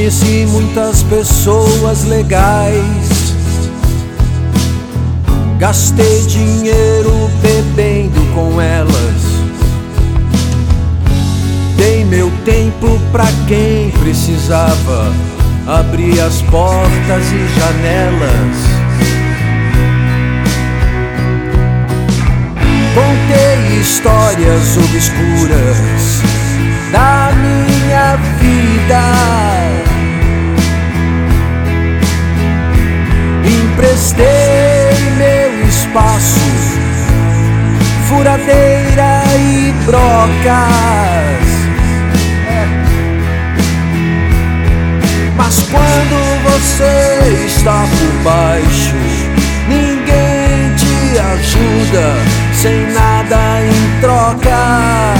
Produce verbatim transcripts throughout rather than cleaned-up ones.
Conheci muitas pessoas legais, gastei dinheiro bebendo com elas, dei meu tempo pra quem precisava, abri as portas e janelas. Contei histórias obscuras da minha vida, emprestei meu espaço, furadeira e brocas. Mas quando você está por baixo, ninguém te ajuda, sem nada em troca.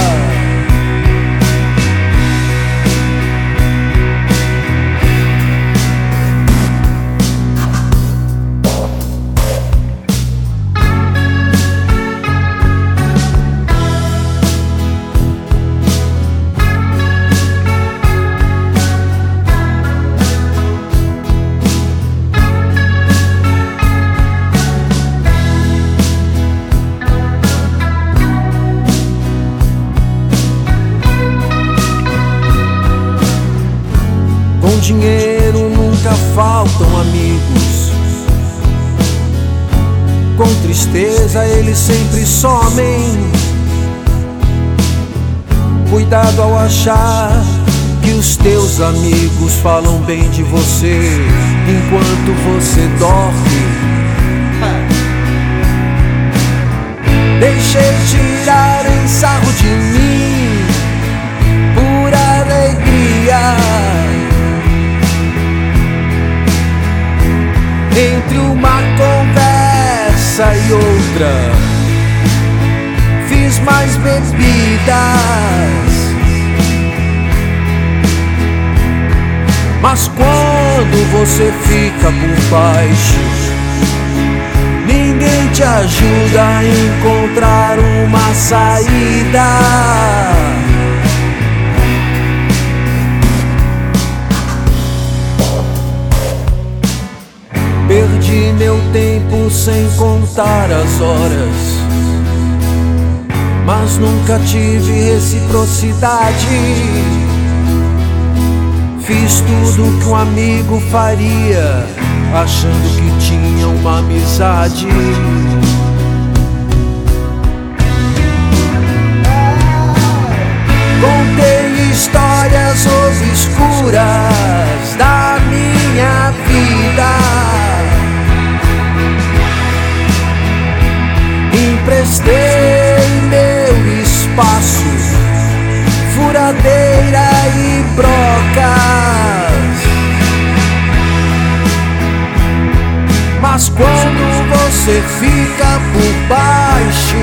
Com dinheiro nunca faltam amigos, com tristeza eles sempre somem. Cuidado ao achar que os teus amigos falam bem de você enquanto você dorme. Deixei tirarem sarro de mim por alegria. Entre uma conversa e outra, fiz mais bebidas. Mas quando você fica por baixo, ninguém te ajuda a encontrar uma saída. Perdi meu tempo sem contar as horas, mas nunca tive reciprocidade. Fiz tudo que um amigo faria, achando que tinha uma amizade. Contei histórias obscuras da minha vida, emprestei meu espaço, furadeira e brocas. Mas quando você fica por baixo,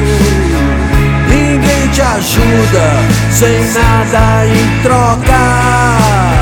ninguém te ajuda, sem nada em troca.